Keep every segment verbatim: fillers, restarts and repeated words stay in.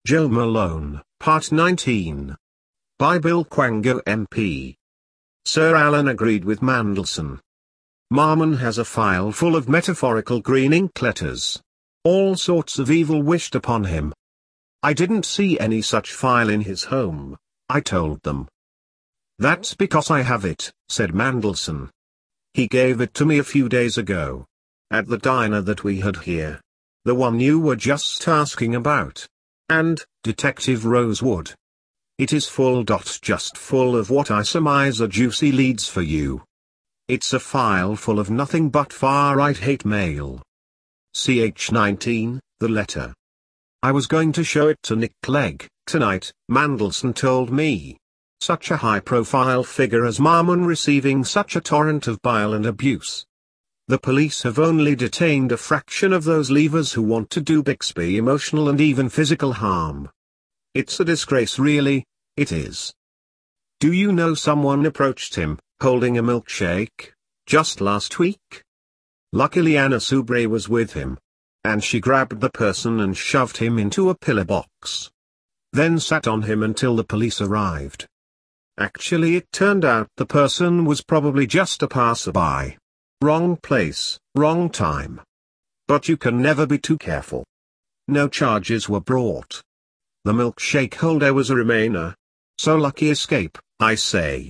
Joe Malone, Part nineteen. By Bill Quango M P. Sir Alan agreed with Mandelson. Marmon has a file full of metaphorical green ink letters. All sorts of evil wished upon him. I didn't see any such file in his home, I told them. That's because I have it, said Mandelson. He gave it to me a few days ago. At the diner that we had here. The one you were just asking about. And, Detective Rosewood. It is full dot just full of what I surmise are juicy leads for you. It's a file full of nothing but far-right hate mail. C H nineteen, the letter. I was going to show it to Nick Clegg, tonight, Mandelson told me. Such a high-profile figure as Marmon receiving such a torrent of bile and abuse. The police have only detained a fraction of those leavers who want to do Bixby emotional and even physical harm. It's a disgrace really, it is. Do you know someone approached him, holding a milkshake, just last week? Luckily Anna Soubry was with him. And she grabbed the person and shoved him into a pillar box. Then sat on him until the police arrived. Actually it turned out the person was probably just a passerby. Wrong place, wrong time. But you can never be too careful. No charges were brought. The milkshake holder was a Remainer. So lucky escape, I say.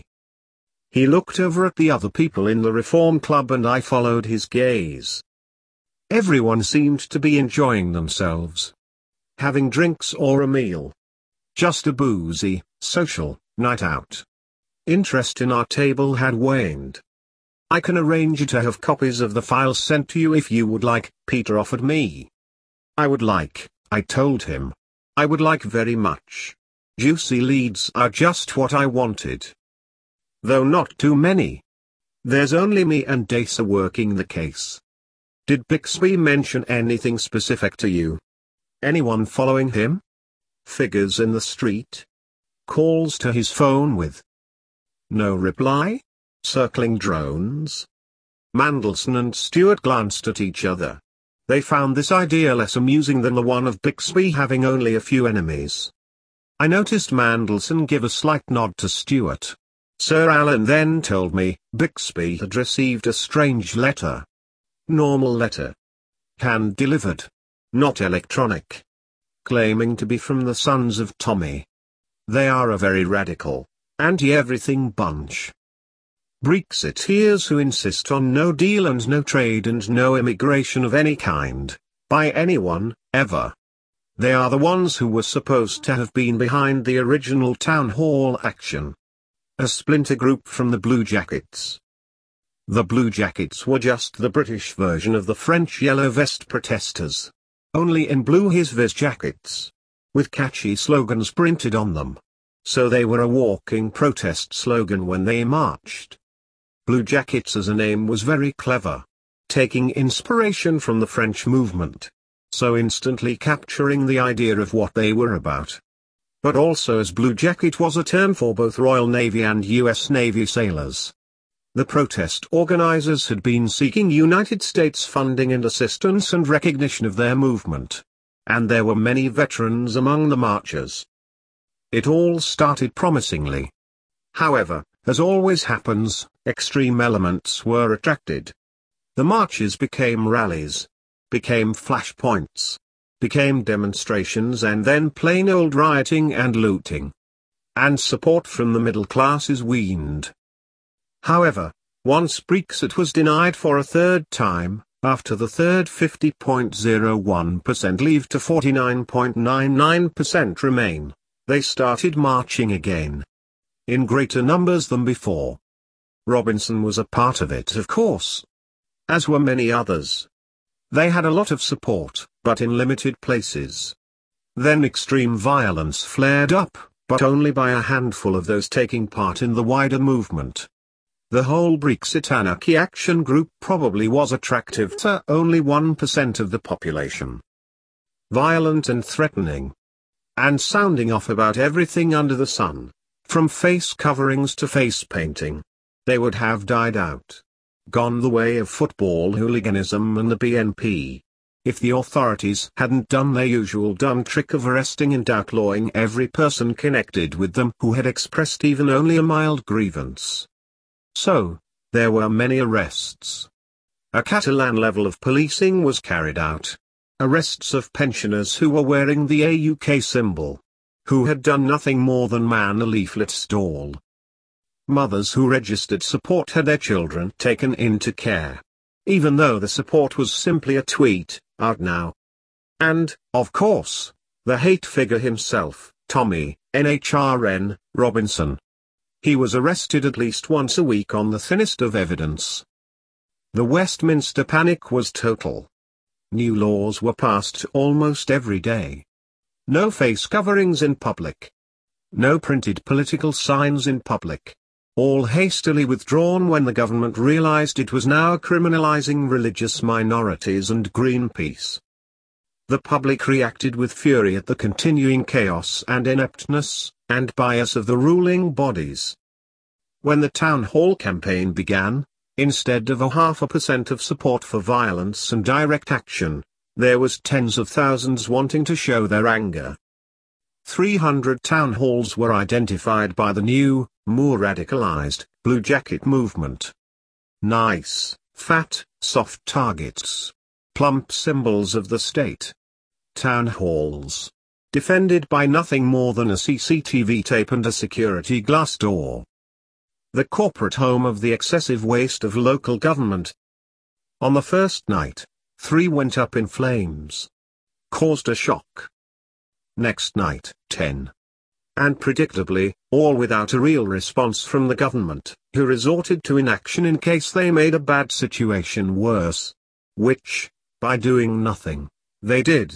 He looked over at the other people in the Reform Club and I followed his gaze. Everyone seemed to be enjoying themselves. Having drinks or a meal. Just a boozy, social, night out. Interest in our table had waned. I can arrange to have copies of the files sent to you if you would like, Peter offered me. I would like, I told him. I would like very much. Juicy leads are just what I wanted. Though not too many. There's only me and Dasa working the case. Did Bixby mention anything specific to you? Anyone following him? Figures in the street? Calls to his phone with no reply? Circling drones? Mandelson and Stewart glanced at each other. They found this idea less amusing than the one of Bixby having only a few enemies. I noticed Mandelson give a slight nod to Stewart. Sir Alan then told me, Bixby had received a strange letter. Normal letter. Hand-delivered. Not electronic. Claiming to be from the Sons of Tommy. They are a very radical, anti-everything bunch. Brexiteers who insist on no deal and no trade and no immigration of any kind, by anyone, ever. They are the ones who were supposed to have been behind the original town hall action. A splinter group from the Blue Jackets. The Blue Jackets were just the British version of the French Yellow Vest protesters. Only in blue his-viz jackets. With catchy slogans printed on them. So they were a walking protest slogan when they marched. Blue Jackets as a name was very clever. Taking inspiration from the French movement. So instantly capturing the idea of what they were about. But also as Blue Jacket was a term for both Royal Navy and U S Navy sailors. The protest organizers had been seeking United States funding and assistance and recognition of their movement. And there were many veterans among the marchers. It all started promisingly. However, as always happens, extreme elements were attracted. The marches became rallies. Became flashpoints. Became demonstrations and then plain old rioting and looting. And support from the middle classes waned. However, once Brexit was denied for a third time, after the third fifty point zero one percent leave to forty-nine point nine nine percent remain, they started marching again. In greater numbers than before. Robinson was a part of it of course. As were many others. They had a lot of support, but in limited places. Then extreme violence flared up, but only by a handful of those taking part in the wider movement. The whole Brexit Anarchy Action Group probably was attractive to only one percent of the population. Violent and threatening. And sounding off about everything under the sun, from face coverings to face painting. They would have died out. Gone the way of football hooliganism and the B N P. if the authorities hadn't done their usual dumb trick of arresting and outlawing every person connected with them who had expressed even only a mild grievance. So, there were many arrests. A Catalan level of policing was carried out. Arrests of pensioners who were wearing the A U K symbol, who had done nothing more than man a leaflet stall. Mothers who registered support had their children taken into care, even though the support was simply a tweet, out now. And, of course, the hate figure himself, Tommy, N H R N, Robinson. He was arrested at least once a week on the thinnest of evidence. The Westminster panic was total. New laws were passed almost every day. No face coverings in public. No printed political signs in public. All hastily withdrawn when the government realized it was now criminalizing religious minorities and Greenpeace. The public reacted with fury at the continuing chaos and ineptness, and bias of the ruling bodies. When the town hall campaign began, instead of a half a percent of support for violence and direct action, there was tens of thousands wanting to show their anger. three hundred town halls were identified by the new, more radicalized, Blue Jacket movement. Nice, fat, soft targets. Plump symbols of the state. Town halls. Defended by nothing more than a C C T V tape and a security glass door. The corporate home of the excessive waste of local government. On the first night, three went up in flames. Caused a shock. Next night, ten. And predictably, all without a real response from the government, who resorted to inaction in case they made a bad situation worse. Which, by doing nothing, they did.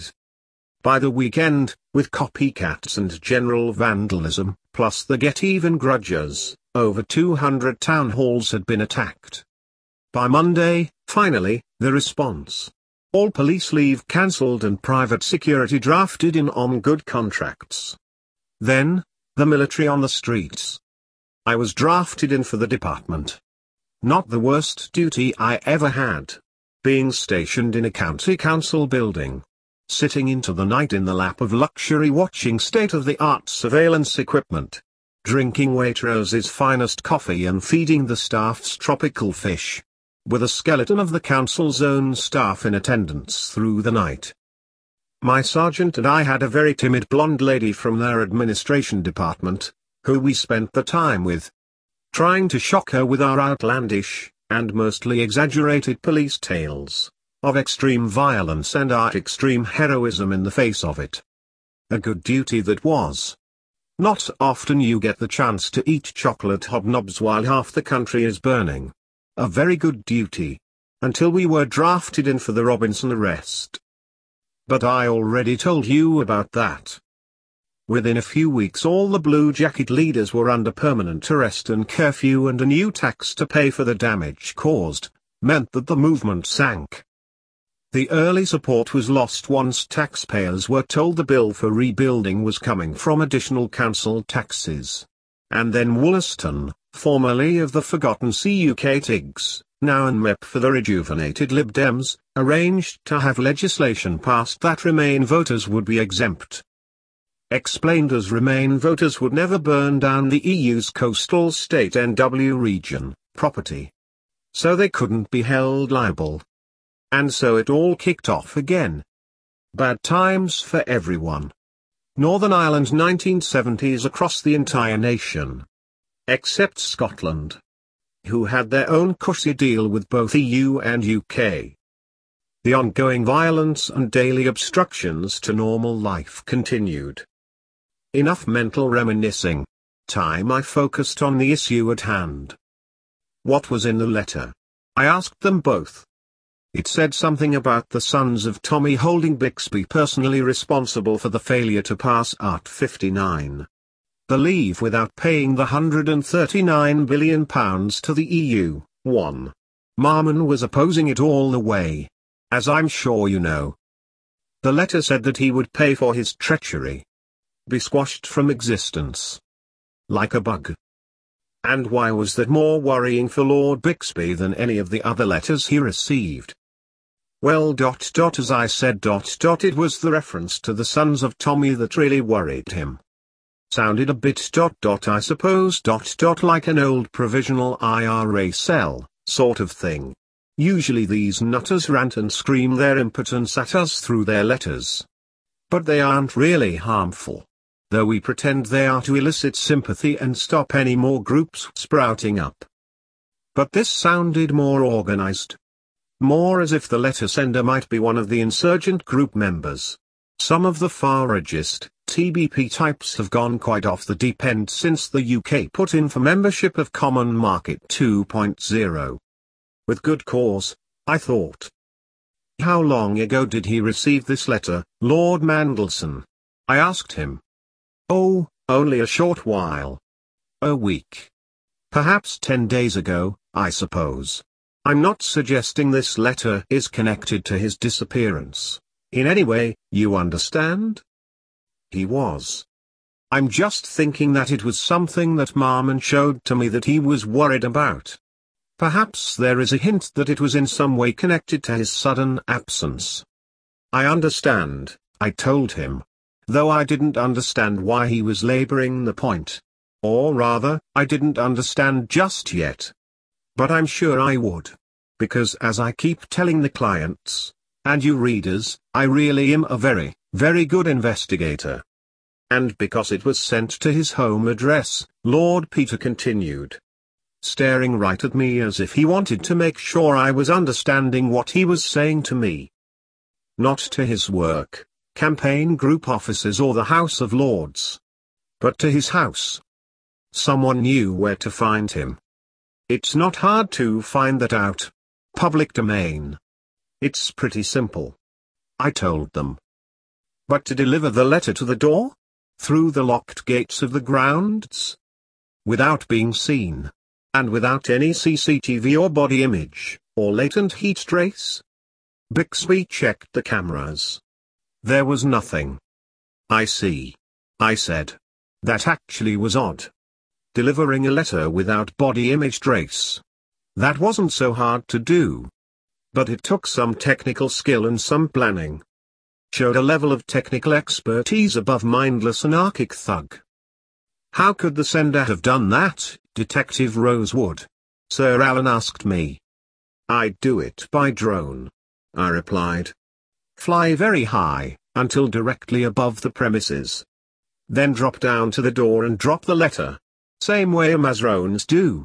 By the weekend, with copycats and general vandalism, plus the get-even grudges, over two hundred town halls had been attacked. By Monday, finally, the response. All police leave cancelled and private security drafted in on good contracts. Then, the military on the streets. I was drafted in for the department. Not the worst duty I ever had. Being stationed in a county council building. Sitting into the night in the lap of luxury watching state-of-the-art surveillance equipment. Drinking Waitrose's finest coffee and feeding the staff's tropical fish. With a skeleton of the council's own staff in attendance through the night. My sergeant and I had a very timid blonde lady from their administration department, who we spent the time with. Trying to shock her with our outlandish, and mostly exaggerated police tales, of extreme violence and our extreme heroism in the face of it. A good duty that was. Not often you get the chance to eat chocolate hobnobs while half the country is burning. A very good duty. Until we were drafted in for the Robinson arrest. But I already told you about that. Within a few weeks all the Blue Jacket leaders were under permanent arrest, and curfew and a new tax to pay for the damage caused, meant that the movement sank. The early support was lost once taxpayers were told the bill for rebuilding was coming from additional council taxes. And then Wollaston, formerly of the forgotten C U K Tigs, now an M E P for the rejuvenated Lib Dems, arranged to have legislation passed that Remain voters would be exempt. Explained as Remain voters would never burn down the E U's coastal state N W region property. So they couldn't be held liable. And so it all kicked off again. Bad times for everyone. Northern Ireland nineteen seventies across the entire nation. Except Scotland. Who had their own cushy deal with both E U and U K. The ongoing violence and daily obstructions to normal life continued. Enough mental reminiscing. Time I focused on the issue at hand. What was in the letter? I asked them both. It said something about the sons of Tommy holding Bixby personally responsible for the failure to pass Art fifty-nine. The leave without paying the one hundred thirty-nine billion pounds to the E U. one. Marman was opposing it all the way. As I'm sure you know. The letter said that he would pay for his treachery. Be squashed from existence. Like a bug. And why was that more worrying for Lord Bixby than any of the other letters he received? Well dot dot as I said dot dot it was the reference to the Sons of Tommy that really worried him. Sounded a bit dot dot I suppose dot dot like an old provisional I R A cell, sort of thing. Usually these nutters rant and scream their impotence at us through their letters. But they aren't really harmful. Though we pretend they are to elicit sympathy and stop any more groups sprouting up. But this sounded more organized. More as if the letter sender might be one of the insurgent group members. Some of the far-rigist, T B P types have gone quite off the deep end since the U K put in for membership of Common Market two point oh. With good cause, I thought. How long ago did he receive this letter, Lord Mandelson? I asked him. Oh, only a short while. A week. Perhaps ten days ago, I suppose. I'm not suggesting this letter is connected to his disappearance. In any way, you understand? He was. I'm just thinking that it was something that Marmon showed to me that he was worried about. Perhaps there is a hint that it was in some way connected to his sudden absence. I understand, I told him. Though I didn't understand why he was laboring the point. Or rather, I didn't understand just yet. But I'm sure I would. Because as I keep telling the clients, and you readers, I really am a very, very good investigator. And because it was sent to his home address, Lord Peter continued. Staring right at me as if he wanted to make sure I was understanding what he was saying to me. Not to his work, campaign group offices or the House of Lords. But to his house. Someone knew where to find him. It's not hard to find that out. Public domain. It's pretty simple. I told them. But to deliver the letter to the door? Through the locked gates of the grounds? Without being seen. And without any C C T V or body image, or latent heat trace? Bixby checked the cameras. There was nothing. I see. I said. That actually was odd. Delivering a letter without body image trace. That wasn't so hard to do. But it took some technical skill and some planning. Showed a level of technical expertise above mindless anarchic thug. How could the sender have done that, Detective Rosewood? Sir Alan asked me. I'd do it by drone. I replied. Fly very high, until directly above the premises. Then drop down to the door and drop the letter. Same way Amazrones do.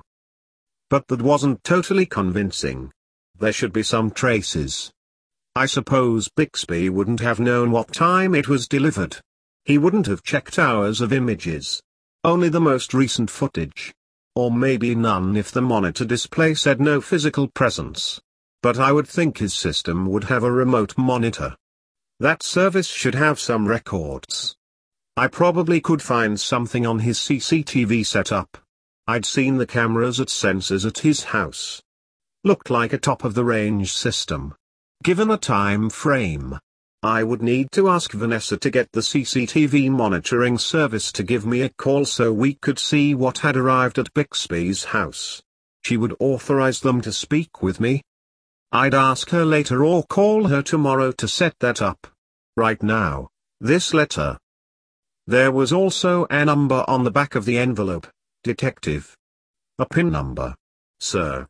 But that wasn't totally convincing. There should be some traces. I suppose Bixby wouldn't have known what time it was delivered. He wouldn't have checked hours of images. Only the most recent footage. Or maybe none if the monitor display said no physical presence. But I would think his system would have a remote monitor. That service should have some records. I probably could find something on his C C T V setup. I'd seen the cameras at sensors at his house. Looked like a top-of-the-range system. Given a time frame, I would need to ask Vanessa to get the C C T V monitoring service to give me a call so we could see what had arrived at Bixby's house. She would authorize them to speak with me. I'd ask her later or call her tomorrow to set that up. Right now, this letter. There was also a number on the back of the envelope, Detective. A PIN number, sir.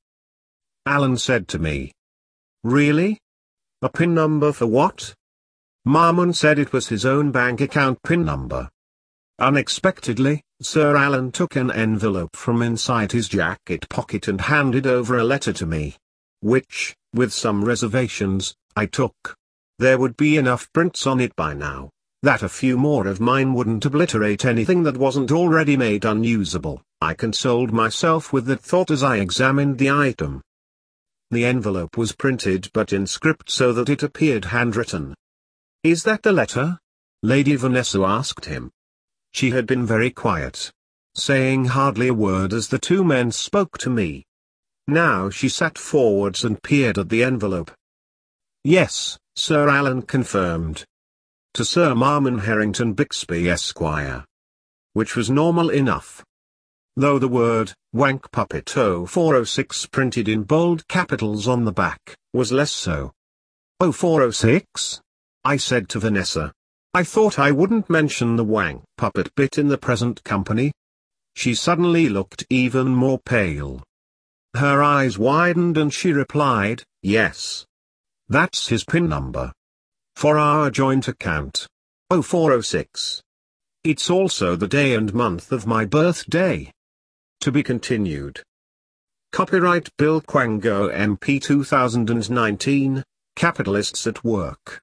Alan said to me. Really? A PIN number for what? Marmon said it was his own bank account PIN number. Unexpectedly, Sir Alan took an envelope from inside his jacket pocket and handed over a letter to me. Which, with some reservations, I took. There would be enough prints on it by now, that a few more of mine wouldn't obliterate anything that wasn't already made unusable. I consoled myself with that thought as I examined the item. The envelope was printed but in script so that it appeared handwritten. Is that the letter? Lady Vanessa asked him. She had been very quiet, saying hardly a word as the two men spoke to me. Now she sat forwards and peered at the envelope. Yes, Sir Alan confirmed. To Sir Marmon Harrington Bixby Esquire. Which was normal enough. Though the word, Wank Puppet oh four oh six printed in bold capitals on the back, was less so. oh four oh six? I said to Vanessa. I thought I wouldn't mention the wank puppet bit in the present company. She suddenly looked even more pale. Her eyes widened and she replied, yes. That's his PIN number. For our joint account. oh four oh six. It's also the day and month of my birthday. To be continued. Copyright Bill Quango M P two thousand nineteen, Capitalists at Work.